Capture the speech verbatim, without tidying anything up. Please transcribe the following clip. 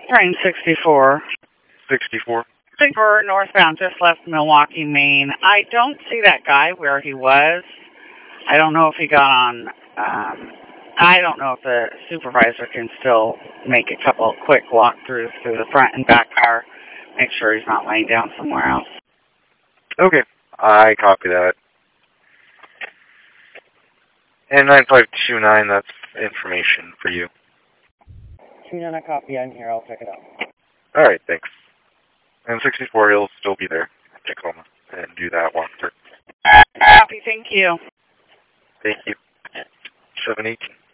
Train sixty-four. sixty-four. sixty-four northbound, just left Milwaukee, Maine. I don't see that guy where he was. I don't know if he got on. Um, I don't know if the supervisor can still make a couple quick walkthroughs through the front and back car. Make sure he's not laying down somewhere else. Okay, I copy that. And nine five two nine, that's information for you. two nine, I copy. I'm here. I'll check it out. All right, thanks. And sixty-four, he'll still be there at Tacoma and do that walkthrough. Copy. Thank you. Thank you. seven eighteen.